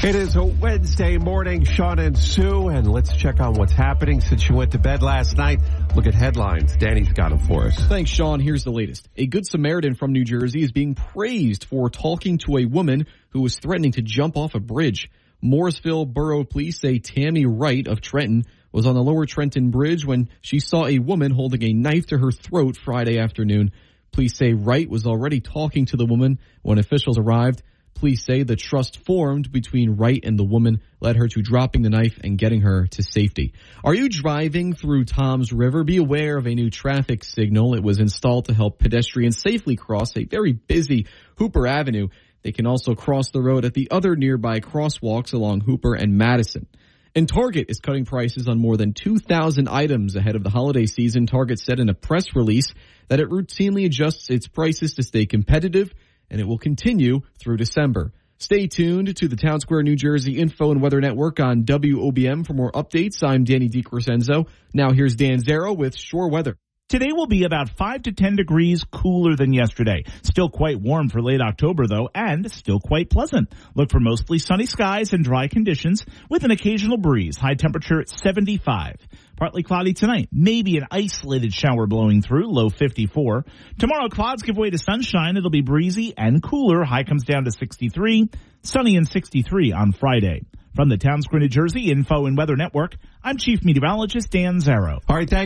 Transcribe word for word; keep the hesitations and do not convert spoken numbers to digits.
It is a Wednesday morning, Sean and Sue, and let's check on what's happening since you went to bed last night. Look at headlines. Danny's got them for us. Thanks, Sean. Here's the latest. A Good Samaritan from New Jersey is being praised for talking to a woman who was threatening to jump off a bridge. Morrisville Borough Police say Tammy Wright of Trenton was on the Lower Trenton Bridge when she saw a woman holding a knife to her throat Friday afternoon. Police say Wright was already talking to the woman when officials arrived. Police say the trust formed between Wright and the woman led her to dropping the knife and getting her to safety. Are you driving through Toms River? Be aware of a new traffic signal. It was installed to help pedestrians safely cross a very busy Hooper Avenue. They can also cross the road at the other nearby crosswalks along Hooper and Madison. And Target is cutting prices on more than two thousand items ahead of the holiday season. Target said in a press release that it routinely adjusts its prices to stay competitive, and it will continue through December. Stay tuned to the Town Square, New Jersey Info and Weather Network on W O B M for more updates. I'm Danny DiCrescenzo. Now here's Dan Zero with Shore Weather. Today will be about five to ten degrees cooler than yesterday. Still quite warm for late October, though, and still quite pleasant. Look for mostly sunny skies and dry conditions with an occasional breeze. High temperature at seventy-five. Partly cloudy tonight. Maybe an isolated shower blowing through. Low fifty-four. Tomorrow, clouds give way to sunshine. It'll be breezy and cooler. High comes down to sixty-three. Sunny and sixty-three on Friday. From the Town Square, New Jersey Info and Weather Network, I'm Chief Meteorologist Dan Zero. All right, thanks.